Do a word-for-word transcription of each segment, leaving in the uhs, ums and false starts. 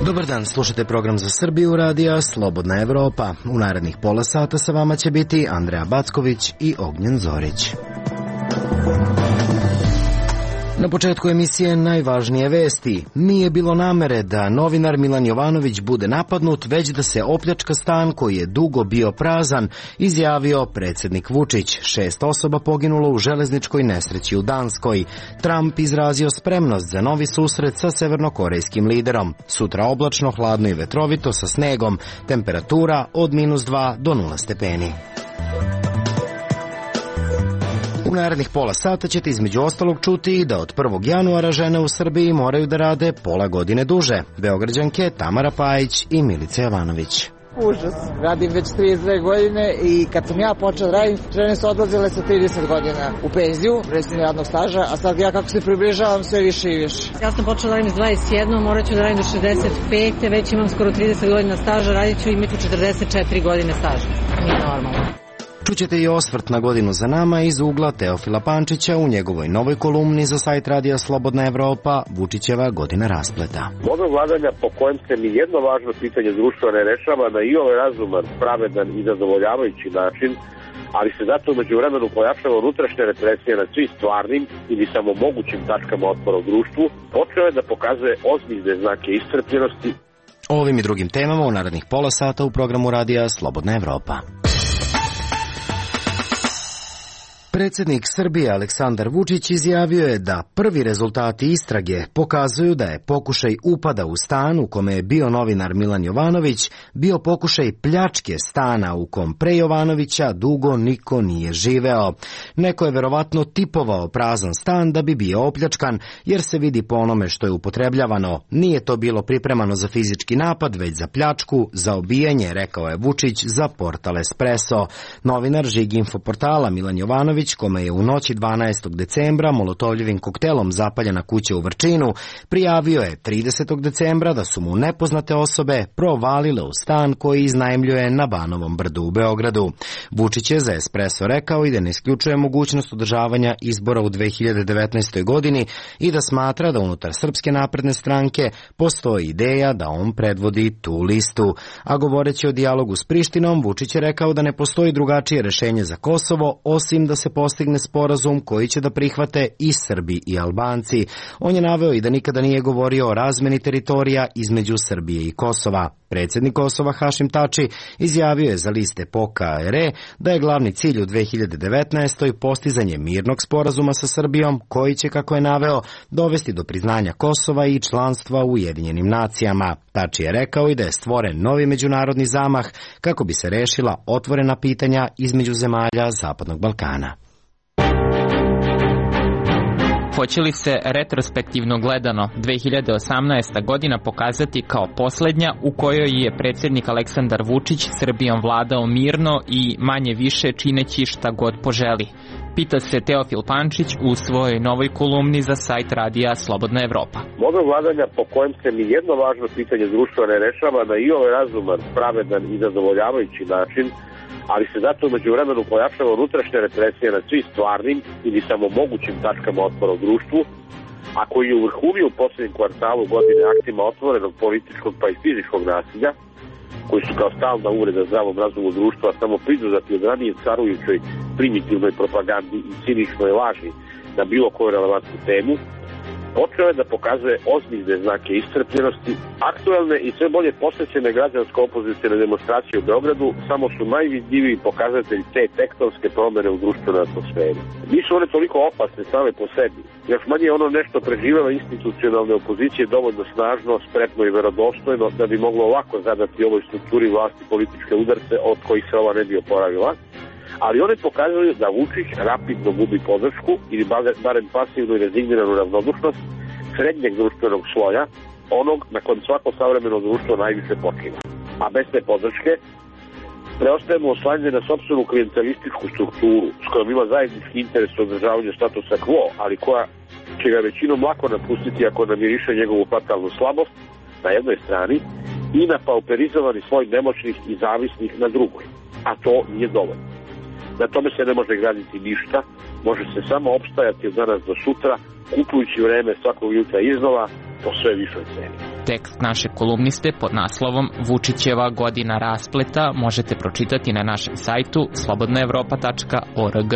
Dobar dan, slušate program za Srbiju radija Slobodna Evropa. U narednih pola sata sa vama će biti Andreja Backović i Ognjen Zorić. Na početku emisije najvažnije vesti. Nije bilo namere da novinar Milan Jovanović bude napadnut, već da se opljačka stan koji je dugo bio prazan, izjavio predsjednik Vučić. Šest osoba poginulo u železničkoj nesreći u Danskoj. Trump izrazio spremnost za novi susret sa severnokorejskim liderom. Sutra oblačno, hladno i vetrovito sa snegom. Temperatura od minus dva do nula stepeni. U narednih pola sata ćete između ostalog čuti da od prvog januara žene u Srbiji moraju da rade pola godine duže. Beograđanke Tamara Pajić i Milica Jovanović. Užas. Radim već trideset dve godine i kad sam ja počela radim, žene su odlazile sa trideset godina u penziju, recimo radnog staža, a sad ja kako se približavam sve više i više. Ja sam počela radim s dvadeset jedne, morat ću da radim do šezdeset pete, već imam skoro trideset godina staža, radit ću i imati četrdeset četiri godine staža. Nije normalno. Čućete i osvrt na godinu za nama iz ugla Teofila Pančića u njegovoj novoj kolumni za sajt radija Slobodna Evropa, Vučićeva godina raspleta. Model vladanja po kojem se ni jedno važno pitanje društva ne rešava na i ovaj razuman, pravedan i zadovoljavajući način, ali se zato umeđu vremenu pojačava unutrašnja represija nad svim stvarnim ili samo mogućim tačkama otpora u društvu, počeo je da pokazuje ozbiljne znake iscrpljenosti. O ovim i drugim temama u narednih pola sata u programu radija Slobodna Evropa. Predsjednik Srbije Aleksandar Vučić izjavio je da prvi rezultati istrage pokazuju da je pokušaj upada u stan u kome je bio novinar Milan Jovanović bio pokušaj pljačke stana u kom pre Jovanovića dugo niko nije živeo. Neko je verovatno tipovao prazan stan da bi bio opljačkan, jer se vidi po onome što je upotrebljavano. Nije to bilo pripremano za fizički napad, već za pljačku, za obijanje, rekao je Vučić za portal Espresso. Novinar Žig Info portala Milan Jovanović, kome je u noći dvanaestog decembra molotovljevim koktelom zapaljena kuća u Vrčinu, prijavio je tridesetog decembra da su mu nepoznate osobe provalile u stan koji iznajmljuje na Banovom brdu u Beogradu. Vučić je za Espresso rekao i da ne isključuje mogućnost održavanja izbora u dve hiljade devetnaestoj godini i da smatra da unutar Srpske napredne stranke postoji ideja da on predvodi tu listu. A govoreći o dijalogu s Prištinom, Vučić je rekao da ne postoji drugačije rešenje za Kosovo, osim da se postigne sporazum koji će da prihvate i Srbi i Albanci. On je naveo i da nikada nije govorio o razmeni teritorija između Srbije i Kosova. Predsjednik Kosova Hašim Tači izjavio je za liste P O K A R E da je glavni cilj u dve hiljade devetnaestoj postizanje mirnog sporazuma sa Srbijom koji će, kako je naveo, dovesti do priznanja Kosova i članstva u Ujedinjenim nacijama. Tači je rekao i da je stvoren novi međunarodni zamah kako bi se rešila otvorena pitanja između zemalja Zapadnog Balkana. Hoće li se retrospektivno gledano dve hiljade osamnaesta godina pokazati kao posljednja u kojoj je predsjednik Aleksandar Vučić Srbijom vladao mirno i manje više čineći šta god poželi? Pita se Teofil Pančić u svojoj novoj kolumni za sajt radija Slobodna Evropa. Model vladanja po kojem se ni jedno važno pitanje društva ne rešava na i ovaj razuman, pravedan i zadovoljavajući način, ali se zato umeđu vremenu pojačava unutrašnja represija nad svim stvarnim ili samo mogućim tačkama otpora u društvu, a koji je u vrhunio u posljednjem kvartalu godine aktima otvorenog političkog pa i fizičkog nasilja, koji su kao stalna uvreda zdravom razumu društva samo pridodati od ranije carujućoj primitivnoj propagandi i ciničnoj laži na bilo koju relevantnu temu, počeo je da pokazuje ozbiljne znake iscrpljenosti. Aktuelne i sve bolje posvećene građansko-opozicijne demonstracije u Beogradu samo su najvidljiviji pokazatelji te tektonske promjene u društvenoj atmosferi. Nisu one toliko opasne same po sebi. Još manje je ono nešto preživjela institucionalne opozicije dovoljno snažno, spretno i verodostojno da bi moglo ovako zadati ovoj strukturi vlasti političke udarce od kojih se ova ne bi oporavila. Ali one pokazuju da Vučić rapidno gubi podršku ili barem pasivnu i rezigniranu ravnodušnost srednjeg društvenog sloja, onog na kojem svako savremeno društvo najviše počiva. A bez te podrške preostajemo oslanjeni na sopstvenu klijentelističku strukturu s kojom ima zajednički interes u održavanju statusa quo, ali koja će ga većinom lako napustiti ako namiriše njegovu fatalnu slabost na jednoj strani i na pauperizovani sloj nemoćnih i zavisnih na drugoj. A to nije dovoljno. Na tome se ne može graditi ništa, može se samo opstajati od danas do sutra, kupujući vreme svakog jutra iznova po sve višoj ceni. Tekst naše kolumniste pod naslovom Vučićeva godina raspleta možete pročitati na našem sajtu slobodna evropa tačka org.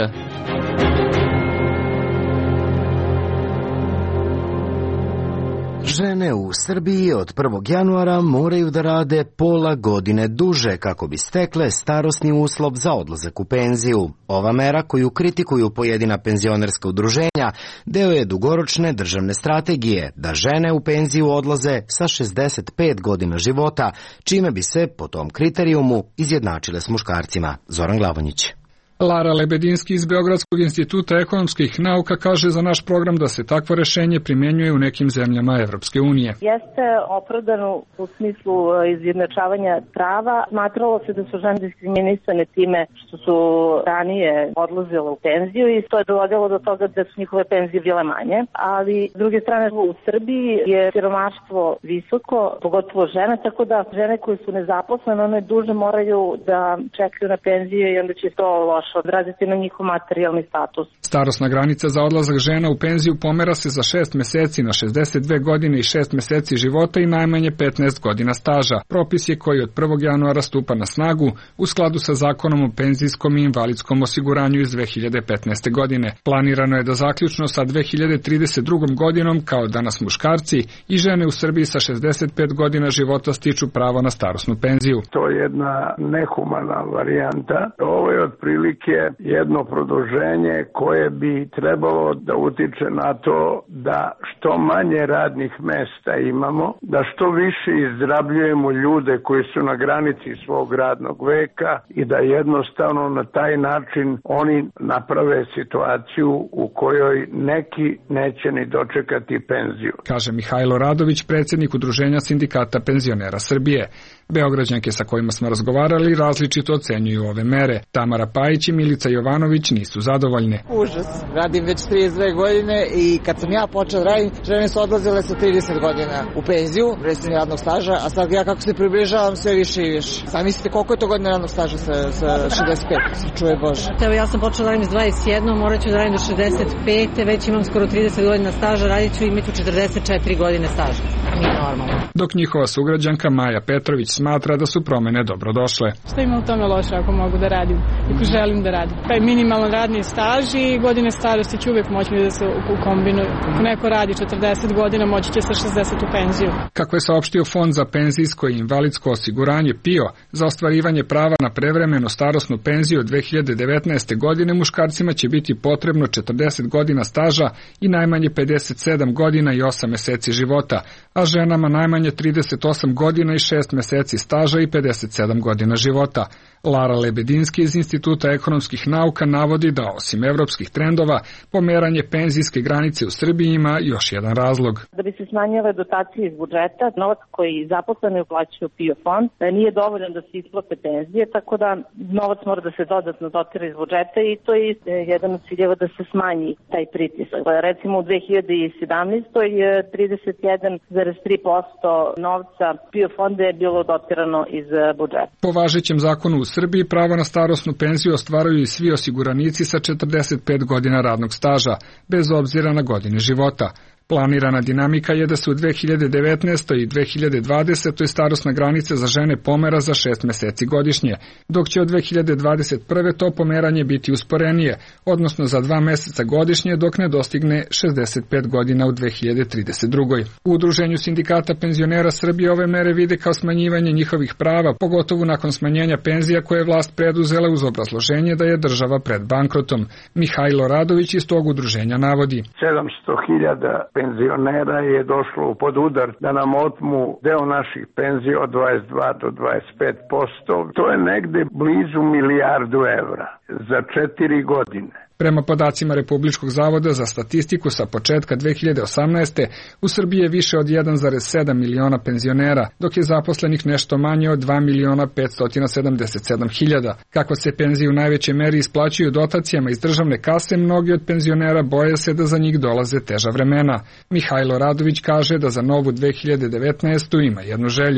Žene u Srbiji od prvog januara moraju da rade pola godine duže kako bi stekle starosni uslov za odlazak u penziju. Ova mera koju kritikuju pojedina penzionerska udruženja deo je dugoročne državne strategije da žene u penziju odlaze sa šezdeset pet godina života, čime bi se po tom kriterijumu izjednačile s muškarcima. Zoran Glavonjić. Lara Lebedinski iz Beogradskog instituta ekonomskih nauka kaže za naš program da se takvo rešenje primenjuje u nekim zemljama Evropske unije. Jeste opravdano u smislu izjednačavanja prava. Smatralo se da su žene diskriminisane time što su ranije odlazile u penziju i to je dovodilo do toga da su njihove penzije bile manje. Ali s druge strane u Srbiji je siromaštvo visoko, pogotovo žene, tako da žene koje su nezaposlene, one duže moraju da čekaju na penziju i onda će to loše odraziti na njihov materijalni status. Starosna granica za odlazak žena u penziju pomera se za šest meseci na šezdeset dve godine i šest meseci života i najmanje petnaest godina staža. Propis je koji od prvog januara stupa na snagu u skladu sa zakonom o penzijskom i invalidskom osiguranju iz dve hiljade petnaeste. godine. Planirano je da zaključno sa dve hiljade trideset drugom. godinom, kao danas muškarci, i žene u Srbiji sa šezdeset pet godina života stiču pravo na starosnu penziju. To je jedna nehumana varijanta. Ovo je otprilike jedno produženje koje bi trebalo da utiče na to da što manje radnih mesta imamo, da što više izrabljujemo ljude koji su na granici svog radnog veka i da jednostavno na taj način oni naprave situaciju u kojoj neki neće ni dočekati penziju. Kaže Mihajlo Radović, predsjednik Udruženja sindikata penzionera Srbije. Beograđanke sa kojima smo razgovarali različito ocenjuju ove mere. Tamara Pajić i Milica Jovanović nisu zadovoljne. Užas. Radim već trideset dve godine i kad sam ja počeo da radim, žene su odlazile sa trideset godina u penziju, recimo radnog staža, a sad ja kako se približavam sve više i više. Sad mislite koliko je to godina radnog staža sa, sa šezdeset pet? Čuje Bože. Evo ja sam počela da radim s dvadeset jedne, morat ću da radim do šezdeset pete, već imam skoro trideset godina staža, radit ću i imati četrdeset četiri godine staža. Nije normalno. Dok njihova sugrađanka Maja Petrović smatra da su promene dobrodošle. Šta ima u tome loše ako mogu da radim, ako želim da radim? Taj minimalan radni staž i godine starosti će uvijek moći da se kombinuju. Ako neko radi četrdeset godina, moći će sa šezdeset u penziju. Kako je saopštio Fond za penzijsko i invalidsko osiguranje P I O, za ostvarivanje prava na prevremenu starosnu penziju od dve hiljade devetnaeste. godine muškarcima će biti potrebno četrdeset godina staža i najmanje pedeset sedam godina i osam meseci života, a ženama najmanje trideset osam godina i šest meseci staža i pedeset sedam godina života. Lara Lebedinski iz Instituta ekonomskih nauka navodi da osim evropskih trendova, pomeranje penzijske granice u Srbiji ima još jedan razlog. Da bi se smanjile dotacije iz budžeta, novac koji zaposleni uplaćuju P I O fond nije dovoljan da se isplate penzije, tako da novac mora da se dodatno dotira iz budžeta i to je jedan od ciljeva da se smanji taj pritisak. Recimo u dve hiljade sedamnaestoj. trideset jedan zarez tri posto novca P I O fonda je bilo dotirano iz budžeta. Po važećem zakonu u Srbiji pravo na starosnu penziju ostvaruju i svi osiguranici sa četrdeset pet godina radnog staža, bez obzira na godine života. Planirana dinamika je da se u dve hiljade devetnaestoj. i dve hiljade dvadesetoj. starosna granica za žene pomera za šest meseci godišnje, dok će od dve hiljade dvadeset prve. to pomeranje biti usporenije, odnosno za dva meseca godišnje dok ne dostigne šezdeset pet godina u dve hiljade trideset drugoj. U Udruženju sindikata penzionera Srbije ove mere vide kao smanjivanje njihovih prava, pogotovo nakon smanjenja penzija koje je vlast preduzela uz obrazloženje da je država pred bankrotom. Mihajlo Radović iz tog udruženja navodi. sedamsto hiljada penzionera je došlo pod udar da nam otmu deo naših penzija od dvadeset dva do dvadeset pet posto. To je negde blizu milijardu evra za četiri godine. Prema podacima Republičkog zavoda za statistiku sa početka dve hiljade osamnaeste. u Srbiji je više od jedan zarez sedam miliona penzionera, dok je zaposlenih nešto manje od dva miliona petsto sedamdeset sedam hiljada. Kako se penzije u najvećoj meri isplaćuju dotacijama iz državne kase, mnogi od penzionera boje se da za njih dolaze teža vremena. Mihajlo Radović kaže da za novu dve hiljade devetnaestu. ima jednu želju. Po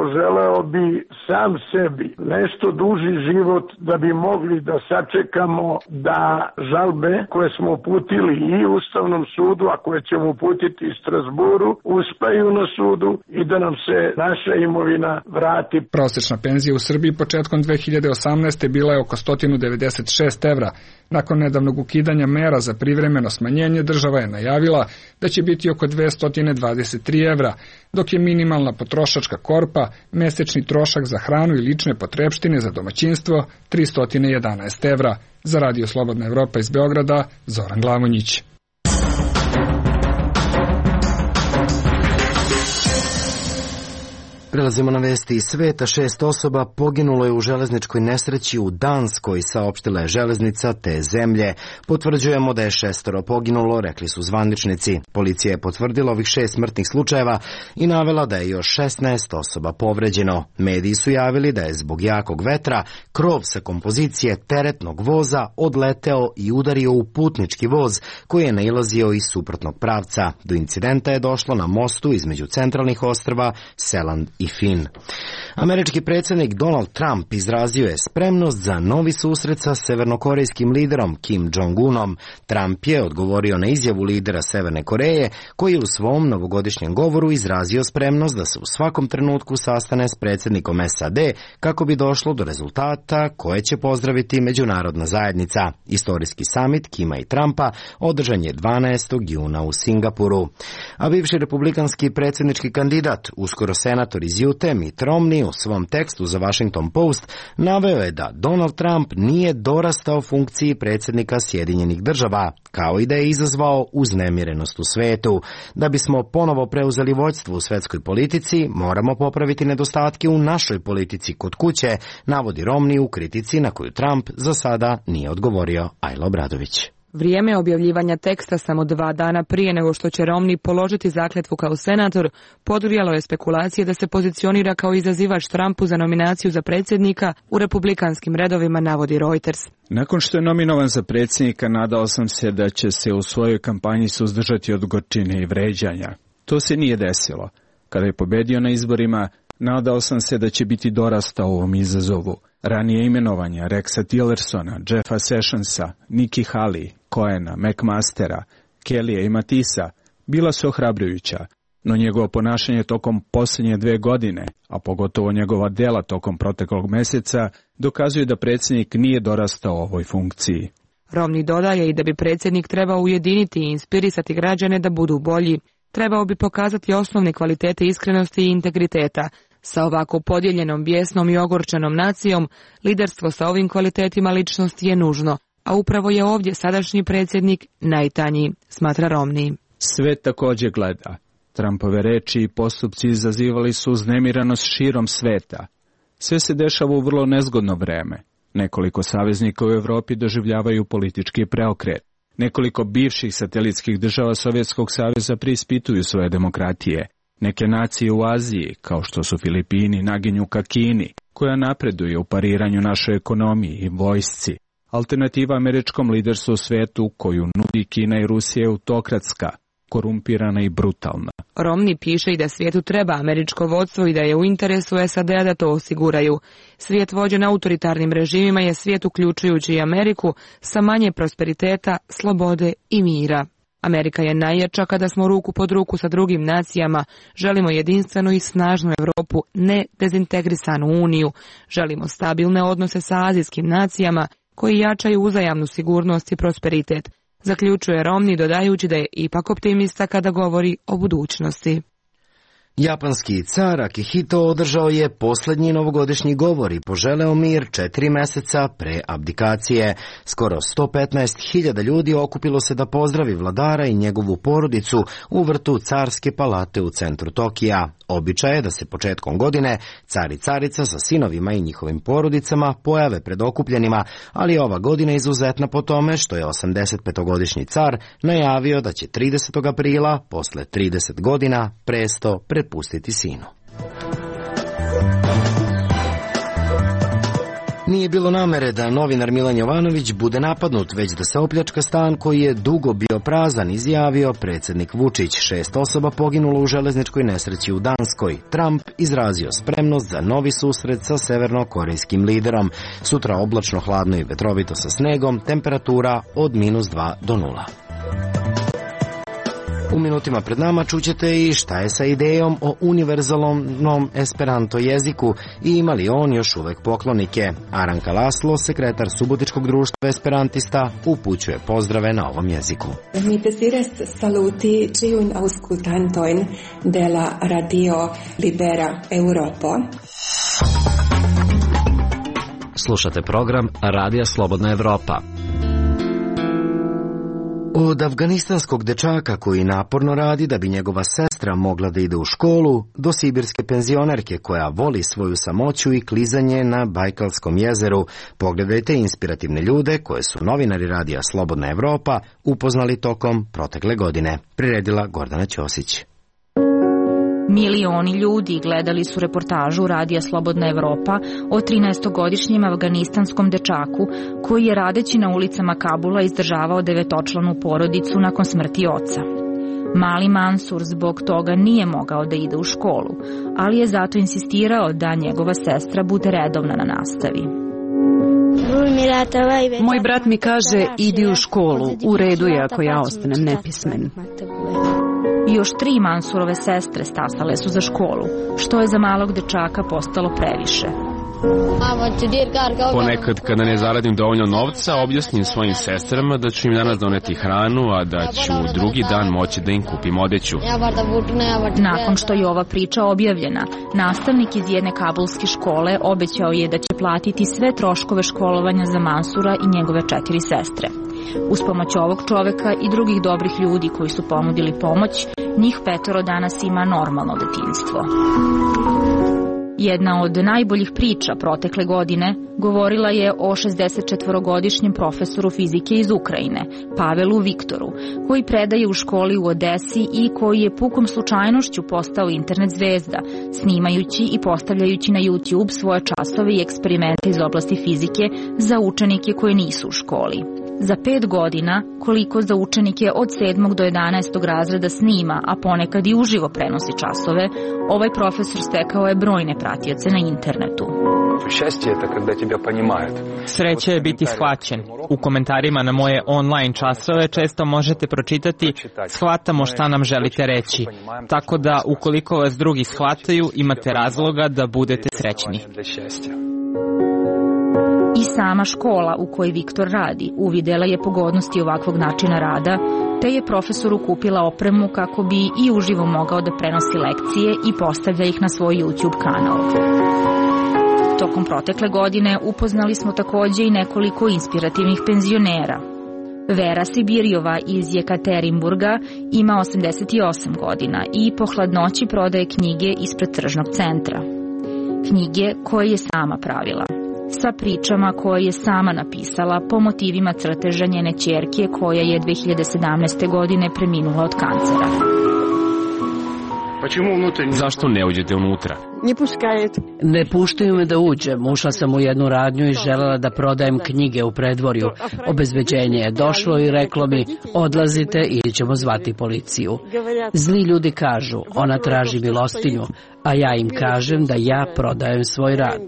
poželeo bi sam sebi nešto duži život da bi mogli da sačekamo da žalbe koje smo uputili i Ustavnom sudu, a koje ćemo uputiti i Strasburu, uspeju na sudu i da nam se naša imovina vrati. Prosečna penzija u Srbiji početkom dve hiljade osamnaeste. bila je oko sto devedeset šest evra. Nakon nedavnog ukidanja mera za privremeno smanjenje, država je najavila da će biti oko dvesta dvadeset tri evra, dok je minimalna potrošačka korpa, mesečni trošak za hranu i lične potrepštine za domaćinstvo tristo jedanaest evra. Za Radio Slobodna Evropa iz Beograda, Zoran Glavonjić. Prelazimo na vesti iz sveta. Šest osoba poginulo je u železničkoj nesreći u Danskoj, saopštila je železnica te zemlje. Potvrđujemo da je šestoro poginulo, rekli su zvaničnici. Policija je potvrdila ovih šest smrtnih slučajeva i navela da je još šesnaest osoba povređeno. Mediji su javili da je zbog jakog vetra krov sa kompozicije teretnog voza odleteo i udario u putnički voz koji je nailazio iz suprotnog pravca. Do incidenta je došlo na mostu između centralnih ostrva Seland i Fin. Američki predsjednik Donald Trump izrazio je spremnost za novi susret sa severnokorejskim liderom Kim Jong-unom. Trump je odgovorio na izjavu lidera Severne Koreje, koji je u svom novogodišnjem govoru izrazio spremnost da se u svakom trenutku sastane s predsjednikom S A D kako bi došlo do rezultata koje će pozdraviti međunarodna zajednica. Istorijski samit Kima i Trumpa održan je dvanaestog juna u Singapuru. A bivši republikanski predsjednički kandidat, uskoro senator iz Utah, Mitt Romney, u svom tekstu za Washington Post naveo je da Donald Trump nije dorastao funkciji predsjednika Sjedinjenih država, kao i da je izazvao uznemirenost u svetu. Da bismo ponovo preuzeli vođstvo u svetskoj politici, moramo popraviti nedostatke u našoj politici kod kuće, navodi Romney u kritici na koju Trump za sada nije odgovorio. Ajla Obradović. Vrijeme objavljivanja teksta samo dva dana prije nego što će Romney položiti zakletvu kao senator podgrijalo je spekulacije da se pozicionira kao izazivač Trumpu za nominaciju za predsjednika u republikanskim redovima, navodi Reuters. Nakon što je nominovan za predsjednika, nadao sam se da će se u svojoj kampanji suzdržati od gorčine i vređanja. To se nije desilo. Kada je pobedio na izborima, nadao sam se da će biti dorastao ovom izazovu. Ranije imenovanja Rexa Tillersona, Jeffa Sessionsa, Nikki Haley, Cohena, McMastera, Kellya i Matisa bila su ohrabrujuća, no njegovo ponašanje tokom posljednje dve godine, a pogotovo njegova dela tokom proteklog mjeseca, dokazuju da predsjednik nije dorastao ovoj funkciji. Romney dodaje i da bi predsjednik trebao ujediniti i inspirisati građane da budu bolji. Trebao bi pokazati osnovne kvalitete iskrenosti i integriteta. Sa ovako podijeljenom, bijesnom i ogorčenom nacijom, liderstvo sa ovim kvalitetima ličnosti je nužno, a upravo je ovdje sadašnji predsjednik najtanji, smatra Romney. Sve također gleda. Trumpove reči i postupci izazivali su uznemiranost širom sveta. Sve se dešava u vrlo nezgodno vreme. Nekoliko saveznika u Europi doživljavaju politički preokret. Nekoliko bivših satelitskih država Sovjetskog saveza preispituju svoje demokratije. Neke nacije u Aziji, kao što su Filipini, naginju ka Kini, koja napreduje u pariranju našoj ekonomiji i vojsci. Alternativa američkom liderstvu u svetu, koju nudi Kina i Rusija, je autokratska, korumpirana i brutalna. Romney piše i da svijetu treba američko vodstvo i da je u interesu S A D-a da to osiguraju. Svijet vođen autoritarnim režimima je svijet uključujući i Ameriku sa manje prosperiteta, slobode i mira. Amerika je najjača kada smo ruku pod ruku sa drugim nacijama. Želimo jedinstvenu i snažnu Europu, ne dezintegrisanu uniju. Želimo stabilne odnose sa azijskim nacijama koji jačaju uzajamnu sigurnost i prosperitet. Zaključuje Romney dodajući da je ipak optimista kada govori o budućnosti. Japanski car Akihito održao je posljednji novogodišnji govor i poželeo mir četiri mjeseca pre abdikacije. Skoro sto petnaest hiljada ljudi okupilo se da pozdravi vladara i njegovu porodicu u vrtu carske palate u centru Tokija. Običaj je da se početkom godine car i carica sa sinovima i njihovim porodicama pojave pred okupljenima, ali ova godina je izuzetna po tome što je osamdesetpetogodišnji car najavio da će tridesetog aprila, posle trideset godina, presto prepustiti sinu. Nije bilo namere da novinar Milan Jovanović bude napadnut, već da se opljačka stan koji je dugo bio prazan, izjavio predsjednik Vučić. Šest osoba poginulo u železničkoj nesreći u Danskoj. Trump izrazio spremnost za novi susret sa severnokorejskim liderom. Sutra oblačno, hladno i vetrovito sa snegom, temperatura od minus dva do nula. U minutima pred nama čućete i šta je sa idejom o univerzalnom esperanto jeziku i ima li on još uvek poklonike. Aranka Laslo, sekretar Subotičkog društva esperantista, upućuje pozdrave na ovom jeziku. Mi desires saluti ciun auscultantoin de la Radio Libera Europo. Slušate program Radija Slobodna Evropa. Od afganistanskog dečaka koji naporno radi da bi njegova sestra mogla da ide u školu, do sibirske penzionerke koja voli svoju samoću i klizanje na Bajkalskom jezeru, pogledajte inspirativne ljude koje su novinari Radija Slobodna Evropa upoznali tokom protekle godine. Priredila Gordana Ćosić. Milioni ljudi gledali su reportažu Radija Slobodna Evropa o trinaestogodišnjem afganistanskom dečaku koji je radeći na ulicama Kabula izdržavao devetočlanu porodicu nakon smrti oca. Mali Mansur zbog toga nije mogao da ide u školu, ali je zato insistirao da njegova sestra bude redovna na nastavi. Moj brat mi kaže idi u školu, u redu je ako ja ostanem nepismen. Još tri Mansurove sestre stasale su za školu, što je za malog dečaka postalo previše. Ponekad kada ne zaradim dovoljno novca, objasnim svojim sestrama da ću im danas doneti hranu, a da ću drugi dan moći da im kupim odeću. Nakon što je ova priča objavljena, nastavnik iz jedne kabulske škole obećao je da će platiti sve troškove školovanja za Mansura i njegove četiri sestre. Uz pomoć ovog čoveka i drugih dobrih ljudi koji su ponudili pomoć, njih petoro danas ima normalno detinjstvo. Jedna od najboljih priča protekle godine govorila je o šezdesetčetvorogodišnjem profesoru fizike iz Ukrajine, Pavelu Viktoru, koji predaje u školi u Odesi i koji je pukom slučajnošću postao internet zvezda, snimajući i postavljajući na YouTube svoje časove i eksperimente iz oblasti fizike za učenike koji nisu u školi. Za pet godina, koliko za učenike od sedmog do jedanaestog razreda snima, a ponekad i uživo prenosi časove, ovaj profesor stekao je brojne pratioce na internetu. Sreća je biti shvaćen. U komentarima na moje online časove često možete pročitati shvatamo šta nam želite reći. Tako da, ukoliko vas drugi shvataju, imate razloga da budete srećni. I sama škola u kojoj Viktor radi uvidela je pogodnosti ovakvog načina rada, te je profesoru kupila opremu kako bi i uživo mogao da prenosi lekcije i postavlja ih na svoj YouTube kanal. Tokom protekle godine upoznali smo takođe i nekoliko inspirativnih penzionera. Vera Sibirjova iz Jekaterinburga ima osamdeset osam godina i po hladnoći prodaje knjige ispred tržnog centra. Knjige koje je sama pravila, sa pričama koje je sama napisala po motivima crteža njene ćerke koja je dve hiljade sedamnaeste. godine preminula od kancera. Zašto ne uđete unutra? Ne puštaju me da uđem. Ušla sam u jednu radnju i želela da prodajem knjige u predvorju. Obezbeđenje je došlo i reklo mi odlazite ili ćemo zvati policiju. Zli ljudi kažu ona traži milostinju, a ja im kažem da ja prodajem svoj rad.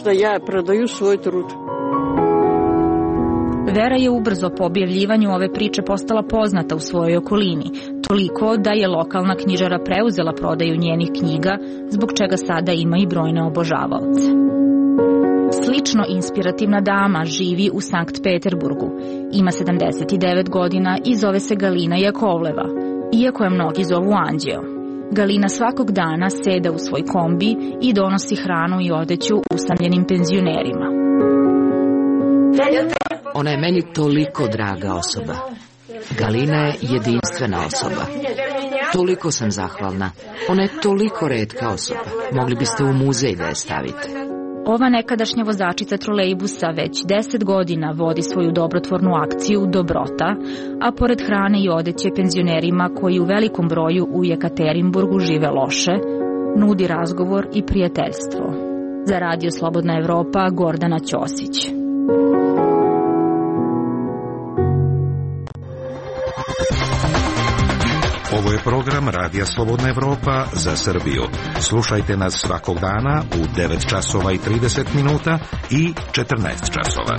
Vera je ubrzo po objavljivanju ove priče postala poznata u svojoj okolini, toliko da je lokalna knjižara preuzela prodaju njenih knjiga, zbog čega sada ima i brojne obožavaoce. Slično inspirativna dama živi u Sankt Peterburgu. Ima sedamdeset devet godina i zove se Galina Jakovleva, iako je mnogi zovu Anđeo. Galina svakog dana seda u svoj kombi i donosi hranu i odeću usamljenim penzionerima. Ona je meni toliko draga osoba. Galina je jedinstvena osoba. Toliko sam zahvalna. Ona je toliko retka osoba. Mogli biste u muzej da je stavite. Ova nekadašnja vozačica trolejbusa već deset godina vodi svoju dobrotvornu akciju Dobrota, a pored hrane i odeće penzionerima koji u velikom broju u Jekaterinburgu žive loše, nudi razgovor i prijateljstvo. Za Radio Slobodna Evropa, Gordana Ćosić. Ovo je program Radija Slobodna Evropa za Srbiju. Slušajte nas svakog dana u devet časova i trideset minuta i četrnaest časova.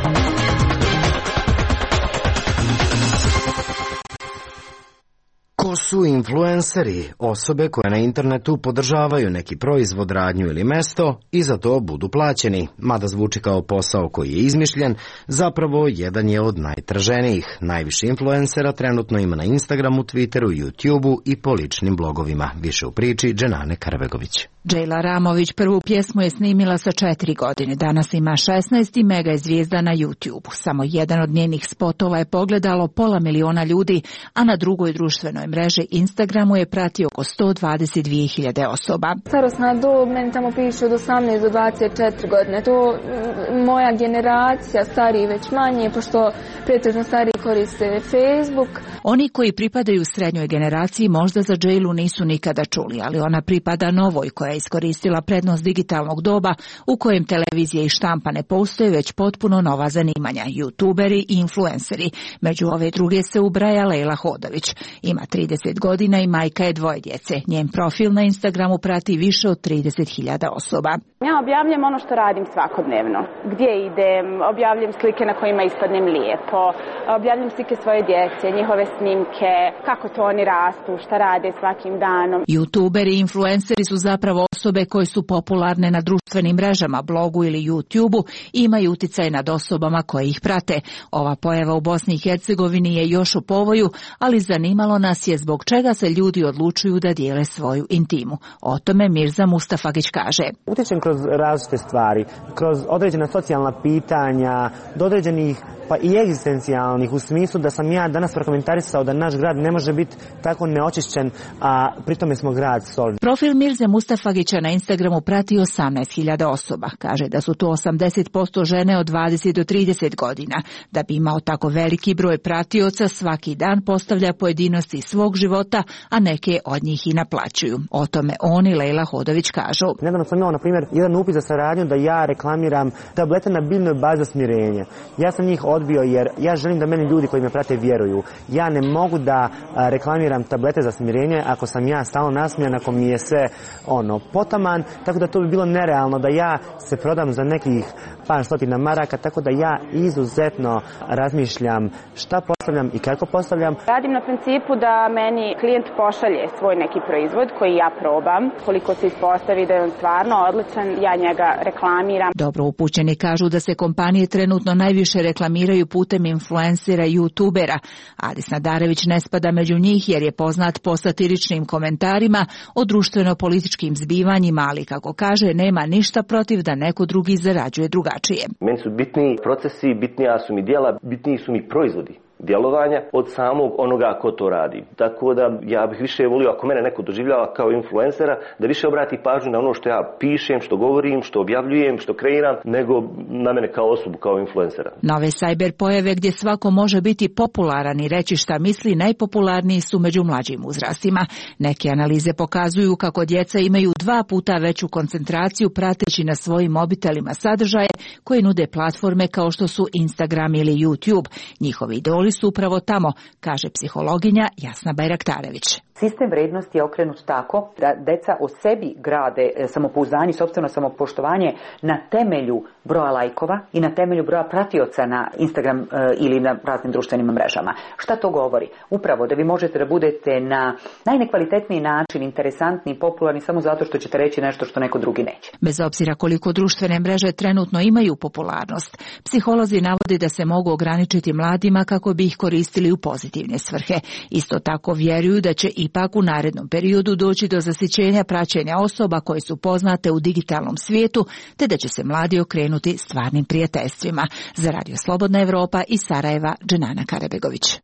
Ko su influenceri? Osobe koje na internetu podržavaju neki proizvod, radnju ili mesto i za to budu plaćeni. Mada zvuči kao posao koji je izmišljen, zapravo jedan je od najtraženijih. Najviše influencera trenutno ima na Instagramu, Twitteru, YouTubeu i po ličnim blogovima. Više u priči Dženane Karvegović. Džejla Ramović prvu pjesmu je snimila sa četiri godine. Danas ima šesnaest i mega je zvijezda na YouTubeu. Samo jedan od njenih spotova je pogledalo pola miliona ljudi, a na drugoj društvenoj mreži Instagramu je prati oko sto dvadeset dvije hiljade osoba. Starosna dob, meni tamo piše od osamnaest do dvadeset četiri godine. To moja generacija, stariji već manje, pošto pretežno stariji koriste Facebook. Oni koji pripadaju srednjoj generaciji možda za Džejlu nisu nikada čuli, ali ona pripada novoj koja je iskoristila prednost digitalnog doba u kojem televizije i štampa ne postoje, već potpuno nova zanimanja, youtuberi i influenceri. Među ove druge se ubraja Lejla Hodović. Ima trideset godina i majka je dvoje djece. Njen profil na Instagramu prati više od trideset hiljada osoba. Ja objavljam ono što radim svakodnevno. Gdje idem, objavljam slike na kojima ispadnem lijepo, objavljam slike svoje djece, njihove snimke, kako to oni rastu, šta rade svakim danom. Youtuberi i influenceri su zapravo osobe koje su popularne na društvenim mrežama, blogu ili YouTubeu i imaju uticaj nad osobama koje ih prate. Ova pojava u Bosni i Hercegovini je još u povoju, ali zanimalo nas je zbog čega se ljudi odlučuju da dijele svoju intimu. O tome Mirza Mustafagić kaže. Utječem kroz različite stvari, kroz određena socijalna pitanja, do određenih pa i egzistencijalnih, u smislu da sam ja danas prokomentarisao da naš grad ne može biti tako neočišćen, a pritome smo grad solidni. Profil Mirze Mustafagića na Instagramu prati osamnaest hiljada osoba. Kaže da su to osamdeset posto žene od dvadeset do trideset godina. Da bi imao tako veliki broj pratioca, svaki dan postavlja pojedinosti svog života, a neke od njih i naplaćuju. O tome on i Lejla Hodović kažu. Nedavno sam imao, na primjer, jedan upit za saradnju da ja reklamiram tablete na biljnoj bazi za smirenje. Ja sam njih odbio jer ja želim da meni ljudi koji me prate vjeruju. Ja ne mogu da a, reklamiram tablete za smirenje ako sam ja stalno nasmijan, ako mi je sve ono potaman, tako da to bi bilo nerealno da ja se prodam za nekih par stotina maraka, tako da ja izuzetno razmišljam šta postavljam i kako postavljam. Radim na principu da meni klijent pošalje svoj neki proizvod koji ja probam, koliko se ispostavi da je on stvarno odličan, ja njega reklamiram. Dobro upućeni kažu da se kompanije trenutno najviše reklamiraju putem influencera i youtubera. Adis Nadarević ne spada među njih jer je poznat po satiričnim komentarima o društveno-političkim zbivanjima, ali kako kaže nema ništa protiv da neko drugi zarađuje drugačije. Meni su bitniji procesi, bitnija su mi djela, bitniji su mi proizvodi djelovanja od samog onoga ko to radi. Tako da ja bih više volio, ako mene neko doživljava kao influencera, da više obrati pažnju na ono što ja pišem, što govorim, što objavljujem, što kreiram, nego na mene kao osobu, kao influencera. Nove sajber pojave gdje svako može biti popularan i reći šta misli najpopularniji su među mlađim uzrastima. Neke analize pokazuju kako djeca imaju dva puta veću koncentraciju prateći na svojim mobitelima sadržaje koje nude platforme kao što su Instagram ili YouTube. Njihovi idoli su upravo tamo, kaže psihologinja Jasna Bajraktarević. Sistem vrednosti je okrenut tako da deca o sebi grade samopouzdanje, sopstveno samopoštovanje na temelju broja lajkova i na temelju broja pratioca na Instagram e, ili na raznim društvenim mrežama. Šta to govori? Upravo da vi možete da budete na najnekvalitetniji način interesantni i popularni samo zato što ćete reći nešto što neko drugi neće. Bez obzira koliko društvene mreže trenutno imaju popularnost, psiholozi navode da se mogu ograničiti mladima kako bi ih koristili u pozitivne svrhe. Isto tako vjeruju da će ipak u narednom periodu doći do zasićenja praćenja osoba koje su poznate u digitalnom svijetu, te da će se mladi okrenuti stvarnim prijateljstvima. Za Radio Slobodna Evropa iz Sarajeva, Dženana Karbegović.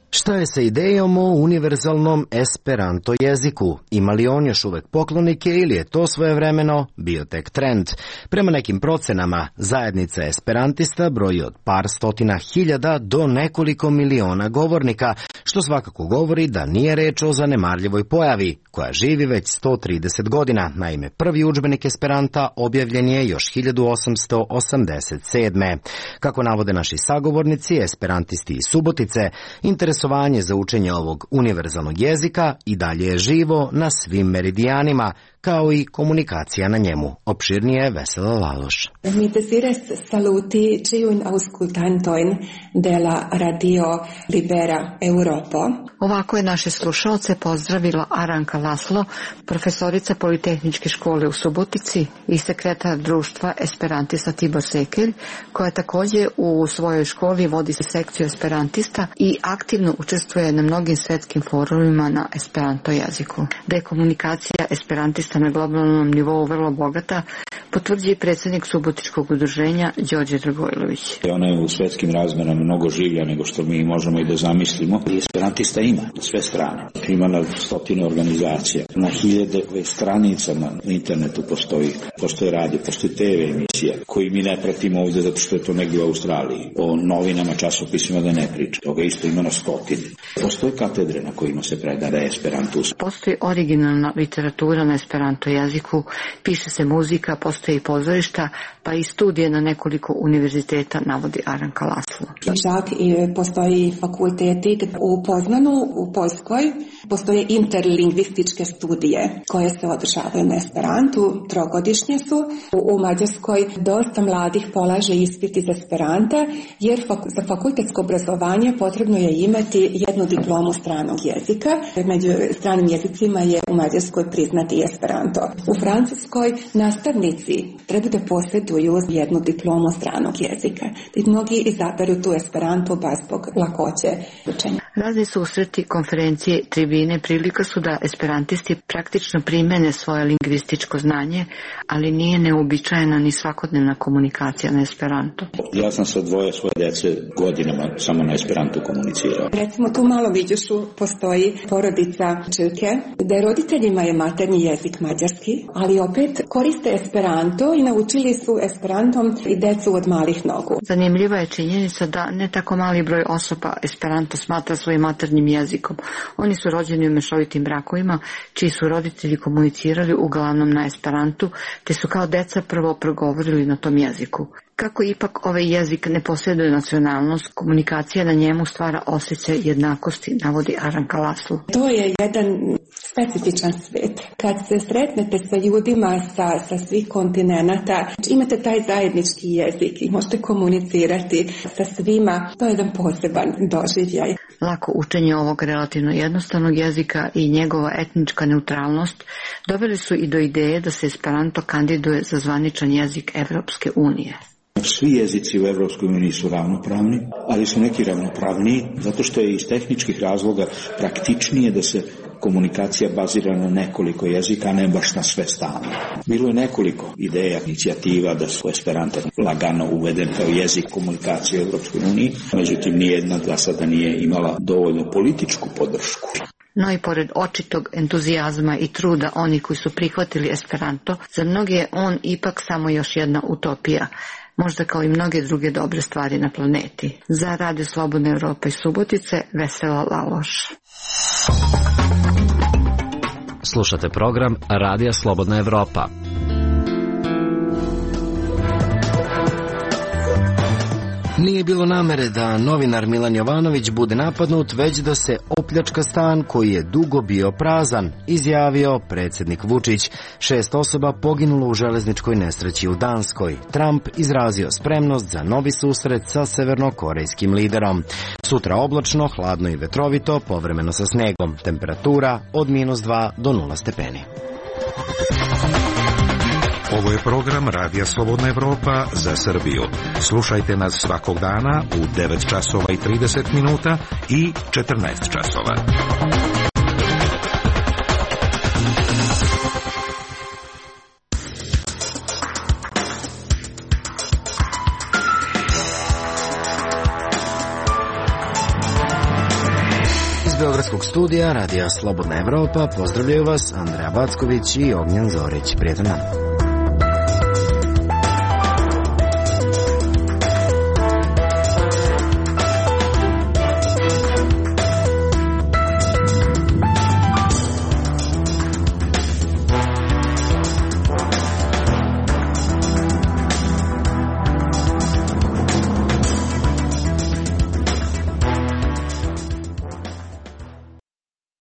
Šta je sa idejom o univerzalnom esperanto jeziku? Ima li on još uvek poklonike ili je to svojevremeno bio tek trend? Prema nekim procenama, zajednica esperantista broji od par stotina hiljada do nekoliko miliona govornika, što svakako govori da nije reč o zanemarljivoj pojavi, koja živi već sto trideset godina. Naime, prvi udžbenik esperanta objavljen je još hiljadu osamsto osamdeset sedme. Kako navode naši sagovornici, esperantisti iz Subotice, interesovanje za učenje ovog univerzalnog jezika i dalje je živo na svim meridijanima, kao i komunikacija na njemu. Opširnije Vesela Laloš. Mi desires saluti ciun auscultantoin della Radio Libera Europo. Ovako je naše slušalce pozdravila Aranka Laslo, profesorica Politehničke škole u Subotici i sekretar društva Esperantista Tibor Sekelj, koja također u svojoj školi vodi sekciju esperantista i aktivno učestvuje na mnogim svetskim forumima na esperanto jeziku. Da je komunikacija esperantista na globalnom nivou vrlo bogata, potvrđuje predsjednik Subotičkog udruženja Đorđe Dragojlović. Ona je u svetskim razmerama mnogo življa nego što mi možemo i da zamislimo. I esperantista ima na sve strane. Ima na stotine organizacija. Na hiljade stranica na internetu postoji. Postoje radio, postoje te ve emisije koji mi ne pratimo ovdje zato što je to negdje u Australiji. O novinama, časopisima da ne priča. Toga isto ima na stotine. Postoje katedre na kojima se predaje esperantus. Postoji originalna literatura na esperanto jeziku, piše se muzika, postoje i pozorišta, pa i studije na nekoliko univerziteta, navodi Aranka Laslo. Čak i postoji fakulteti u Poznanu, u Poljskoj, postoje interlingvističke studije koje se održavaju na esperantu, trogodišnje su. U Mađarskoj dosta mladih polaže ispit iz esperanta, jer za fakultetsko obrazovanje potrebno je imati jednu diplomu stranog jezika. Među stranim jezicima je u Mađarskoj priznati esperanto. U Francuskoj nastavnici treba da posjeduju jednu diplomu stranog jezika. I mnogi izaberu tu esperanto baš zbog lakoće učenja. Razni susreti, konferencije, tribine prilika su da esperantisti praktično primene svoje lingvističko znanje, ali nije neobičajena ni svakodnevna komunikacija na esperanto. Ja sam sa dvoje svoje dece godinama samo na esperanto komunicirao. Recimo tu malo Viđušu postoji porodica Čilke, gde roditeljima je maternji jezik mađarski, ali opet koriste esperanto i naučili su esperantom i decu od malih nogu. Zanimljiva je činjenica da ne tako mali broj osoba esperanto smatra svojim maternjim jezikom. Oni su rođeni u mešovitim brakovima, čiji su roditelji komunicirali uglavnom na esperantu, te su kao deca prvo progovorili na tom jeziku. Kako ipak ovaj jezik ne posjeduje nacionalnost, komunikacija na njemu stvara osjećaj jednakosti, navodi Aranka Laslo. To je jedan specifičan svet. Kad se sretnete sa ljudima sa, sa svih kontinenata, imate taj zajednički jezik i možete komunicirati sa svima. To je jedan poseban doživljaj. Lako učenje ovog relativno jednostavnog jezika i njegova etnička neutralnost doveli su i do ideje da se esperanto kandiduje za zvaničan jezik Evropske unije. Svi jezici u Evropskoj uniji su ravnopravni, ali su neki ravnopravniji zato što je iz tehničkih razloga praktičnije da se komunikacija bazira na nekoliko jezika, a ne baš na sve stalno. Bilo je nekoliko ideja, inicijativa da su esperanto lagano uveden kao jezik komunikacije u Evropskoj uniji, međutim nijedna do sada nije imala dovoljno političku podršku. No i pored očitog entuzijazma i truda onih koji su prihvatili esperanto, za mnoge je on ipak samo još jedna utopija, možda kao i mnoge druge dobre stvari na planeti. Za Radio Slobodna Evropa iz Subotice, Vesela Laloš. Slušate program Radija Slobodna Evropa. Nije bilo namere da novinar Milan Jovanović bude napadnut, već da se opljačka stan koji je dugo bio prazan, izjavio predsjednik Vučić. Šest osoba poginulo u železničkoj nesreći u Danskoj. Trump izrazio spremnost za novi susret sa severnokorejskim liderom. Sutra oblačno, hladno i vetrovito, povremeno sa snegom. Temperatura od minus dva do nula stepeni. Ovo je program Radija Slobodna Evropa za Srbiju. Slušajte nas svakog dana u devet časova i trideset minuta i četrnaest časova. Beogradskog studija Radija Slobodna Evropa pozdravljaju vas Andreja Backović i Ognjen Zorić. Prijatan dan.